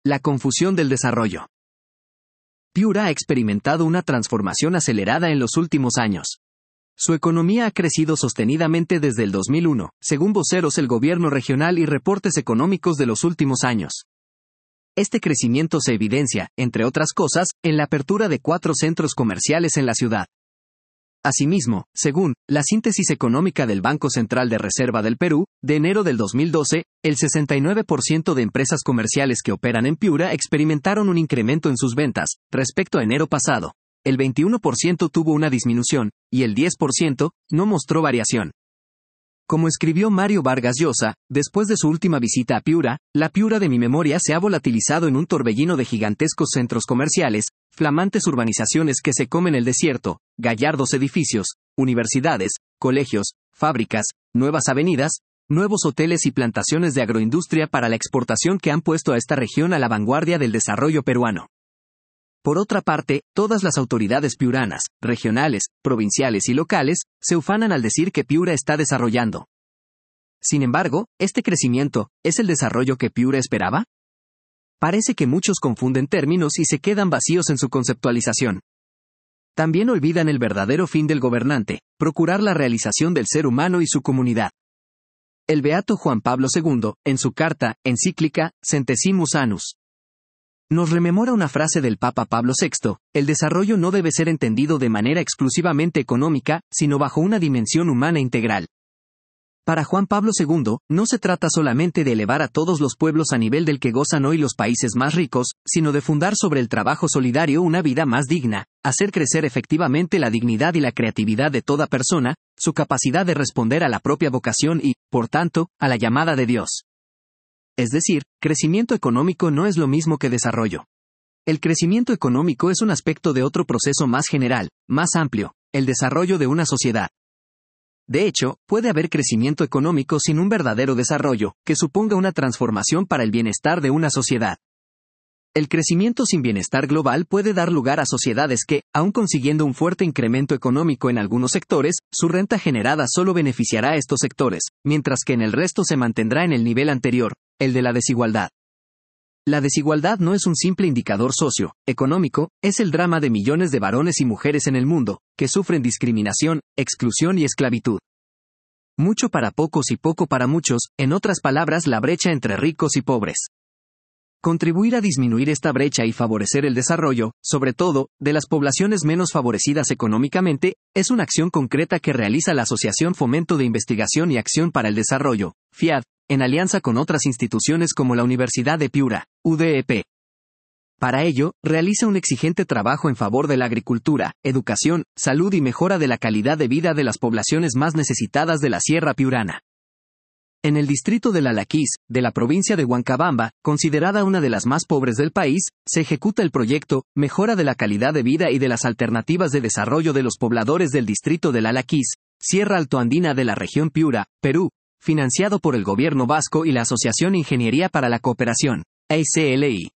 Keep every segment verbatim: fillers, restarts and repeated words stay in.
La confusión del desarrollo. Piura ha experimentado una transformación acelerada en los últimos años. Su economía ha crecido sostenidamente desde el dos mil uno, según voceros del gobierno regional y reportes económicos de los últimos años. Este crecimiento se evidencia, entre otras cosas, en la apertura de cuatro centros comerciales en la ciudad. Asimismo, según la síntesis económica del Banco Central de Reserva del Perú, de enero del dos mil doce, el sesenta y nueve por ciento de empresas comerciales que operan en Piura experimentaron un incremento en sus ventas, respecto a enero pasado. El veintiuno por ciento tuvo una disminución, y el diez por ciento no mostró variación. Como escribió Mario Vargas Llosa, después de su última visita a Piura, la Piura de mi memoria se ha volatilizado en un torbellino de gigantescos centros comerciales, flamantes urbanizaciones que se comen el desierto, gallardos edificios, universidades, colegios, fábricas, nuevas avenidas, nuevos hoteles y plantaciones de agroindustria para la exportación que han puesto a esta región a la vanguardia del desarrollo peruano. Por otra parte, todas las autoridades piuranas, regionales, provinciales y locales, se ufanan al decir que Piura está desarrollando. Sin embargo, ¿este crecimiento es el desarrollo que Piura esperaba? Parece que muchos confunden términos y se quedan vacíos en su conceptualización. También olvidan el verdadero fin del gobernante, procurar la realización del ser humano y su comunidad. El beato Juan Pablo segundo, en su carta, encíclica, Centesimus Annus, nos rememora una frase del Papa Pablo sexto, el desarrollo no debe ser entendido de manera exclusivamente económica, sino bajo una dimensión humana integral. Para Juan Pablo segundo, no se trata solamente de elevar a todos los pueblos a nivel del que gozan hoy los países más ricos, sino de fundar sobre el trabajo solidario una vida más digna, hacer crecer efectivamente la dignidad y la creatividad de toda persona, su capacidad de responder a la propia vocación y, por tanto, a la llamada de Dios. Es decir, crecimiento económico no es lo mismo que desarrollo. El crecimiento económico es un aspecto de otro proceso más general, más amplio, el desarrollo de una sociedad. De hecho, puede haber crecimiento económico sin un verdadero desarrollo, que suponga una transformación para el bienestar de una sociedad. El crecimiento sin bienestar global puede dar lugar a sociedades que, aun consiguiendo un fuerte incremento económico en algunos sectores, su renta generada solo beneficiará a estos sectores, mientras que en el resto se mantendrá en el nivel anterior, el de la desigualdad. La desigualdad no es un simple indicador socio-económico, es el drama de millones de varones y mujeres en el mundo, que sufren discriminación, exclusión y esclavitud. Mucho para pocos y poco para muchos, en otras palabras la brecha entre ricos y pobres. Contribuir a disminuir esta brecha y favorecer el desarrollo, sobre todo, de las poblaciones menos favorecidas económicamente, es una acción concreta que realiza la Asociación Fomento de Investigación y Acción para el Desarrollo, FIAD, en alianza con otras instituciones como la Universidad de Piura, U D E P. Para ello, realiza un exigente trabajo en favor de la agricultura, educación, salud y mejora de la calidad de vida de las poblaciones más necesitadas de la Sierra Piurana. En el distrito del Alaquís, de la provincia de Huancabamba, considerada una de las más pobres del país, se ejecuta el proyecto Mejora de la calidad de vida y de las alternativas de desarrollo de los pobladores del distrito del Alaquís, Sierra Altoandina de la región Piura, Perú, financiado por el gobierno vasco y la Asociación Ingeniería para la Cooperación, A C L I.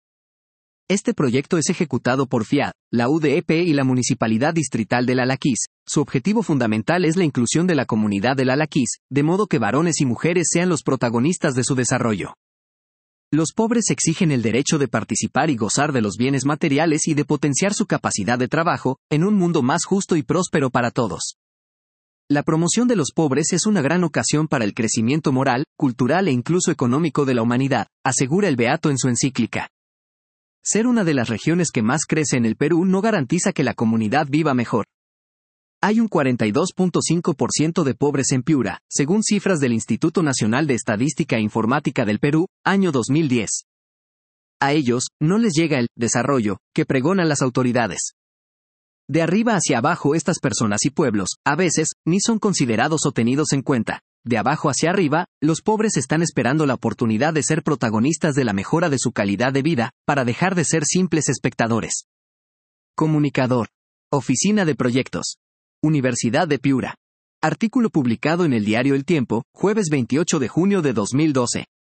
Este proyecto es ejecutado por FIAD, la U D E P y la Municipalidad Distrital del Alaquís. Su objetivo fundamental es la inclusión de la comunidad del Alaquís, de modo que varones y mujeres sean los protagonistas de su desarrollo. Los pobres exigen el derecho de participar y gozar de los bienes materiales y de potenciar su capacidad de trabajo, en un mundo más justo y próspero para todos. La promoción de los pobres es una gran ocasión para el crecimiento moral, cultural e incluso económico de la humanidad, asegura el beato en su encíclica. Ser una de las regiones que más crece en el Perú no garantiza que la comunidad viva mejor. Hay un cuarenta y dos punto cinco por ciento de pobres en Piura, según cifras del Instituto Nacional de Estadística e Informática del Perú, año dos mil diez. A ellos, no les llega el desarrollo que pregonan las autoridades. De arriba hacia abajo estas personas y pueblos, a veces, ni son considerados o tenidos en cuenta. De abajo hacia arriba, los pobres están esperando la oportunidad de ser protagonistas de la mejora de su calidad de vida, para dejar de ser simples espectadores. Comunicador. Oficina de Proyectos. Universidad de Piura. Artículo publicado en el diario El Tiempo, jueves veintiocho de junio de dos mil doce.